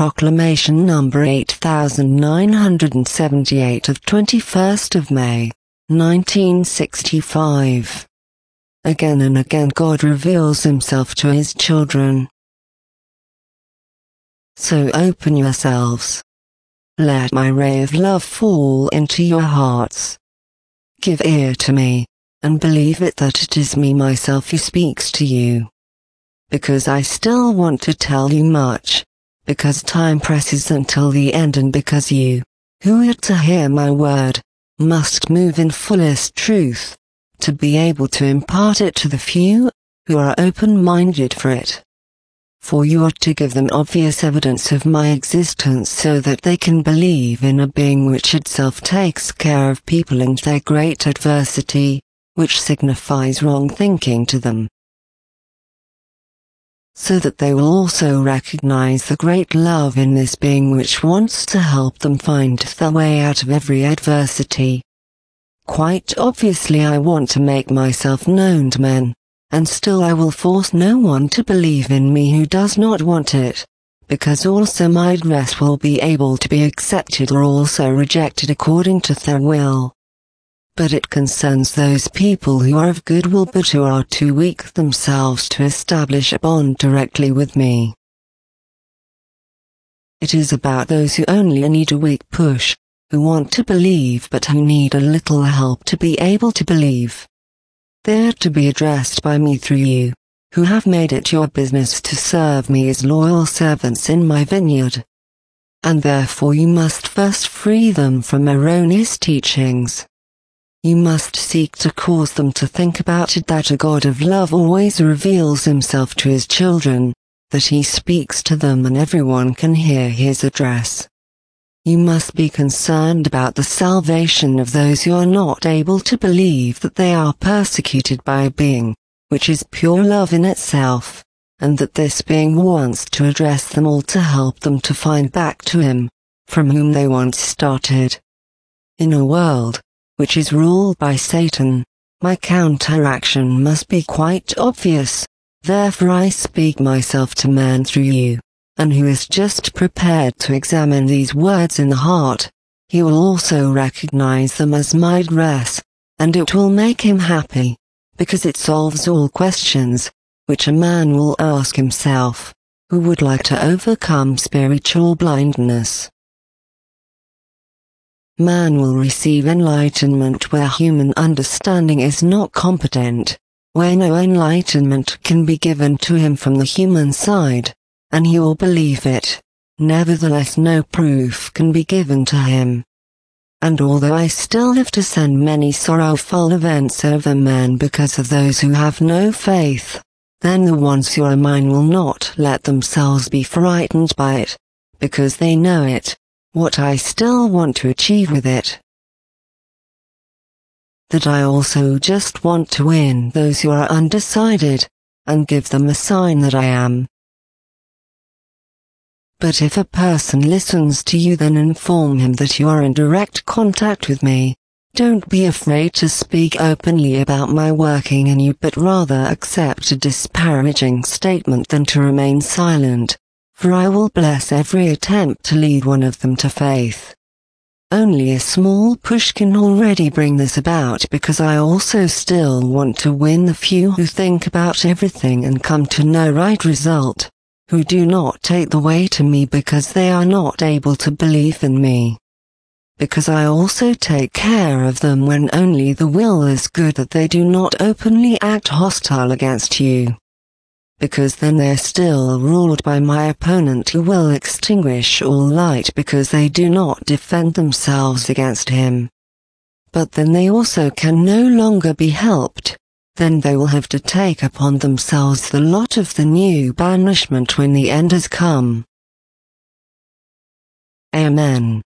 Proclamation number 8978 of 21st of May, 1965. Again and again God reveals himself to his children. So open yourselves. Let my ray of love fall into your hearts. Give ear to me, and believe it that it is me myself who speaks to you. Because I still want to tell you much, because time presses until the end, and because you, who are to hear my word, must move in fullest truth, to be able to impart it to the few, who are open-minded for it. For you are to give them obvious evidence of my existence so that they can believe in a being which itself takes care of people in their great adversity, which signifies wrong thinking to them. So that they will also recognize the great love in this being which wants to help them find their way out of every adversity. Quite obviously I want to make myself known to men, and still I will force no one to believe in me who does not want it, because also my address will be able to be accepted or also rejected according to their will. But it concerns those people who are of good will but who are too weak themselves to establish a bond directly with me. It is about those who only need a weak push, who want to believe but who need a little help to be able to believe. They are to be addressed by me through you, who have made it your business to serve me as loyal servants in my vineyard. And therefore you must first free them from erroneous teachings. You must seek to cause them to think about it that a God of love always reveals himself to his children, that he speaks to them and everyone can hear his address. You must be concerned about the salvation of those who are not able to believe that they are persecuted by a being, which is pure love in itself, and that this being wants to address them all to help them to find back to him, from whom they once started. In a world which is ruled by Satan, my counteraction must be quite obvious, therefore I speak myself to man through you. And who is just prepared to examine these words in the heart, he will also recognize them as my address, and it will make him happy, because it solves all questions, which a man will ask himself, who would like to overcome spiritual blindness. Man will receive enlightenment where human understanding is not competent, where no enlightenment can be given to him from the human side, and he will believe it. Nevertheless no proof can be given to him. And although I still have to send many sorrowful events over men because of those who have no faith, then the ones who are mine will not let themselves be frightened by it, because they know it, what I still want to achieve with it. That I also just want to win those who are undecided, and give them a sign that I am. But if a person listens to you, then inform him that you are in direct contact with me. Don't be afraid to speak openly about my working in you, but rather accept a disparaging statement than to remain silent, for I will bless every attempt to lead one of them to faith. Only a small push can already bring this about, because I also still want to win the few who think about everything and come to no right result, who do not take the way to me because they are not able to believe in me. Because I also take care of them when only the will is good, that they do not openly act hostile against you. Because then they are still ruled by my opponent, who will extinguish all light because they do not defend themselves against him. But then they also can no longer be helped. Then they will have to take upon themselves the lot of the new banishment when the end has come. Amen.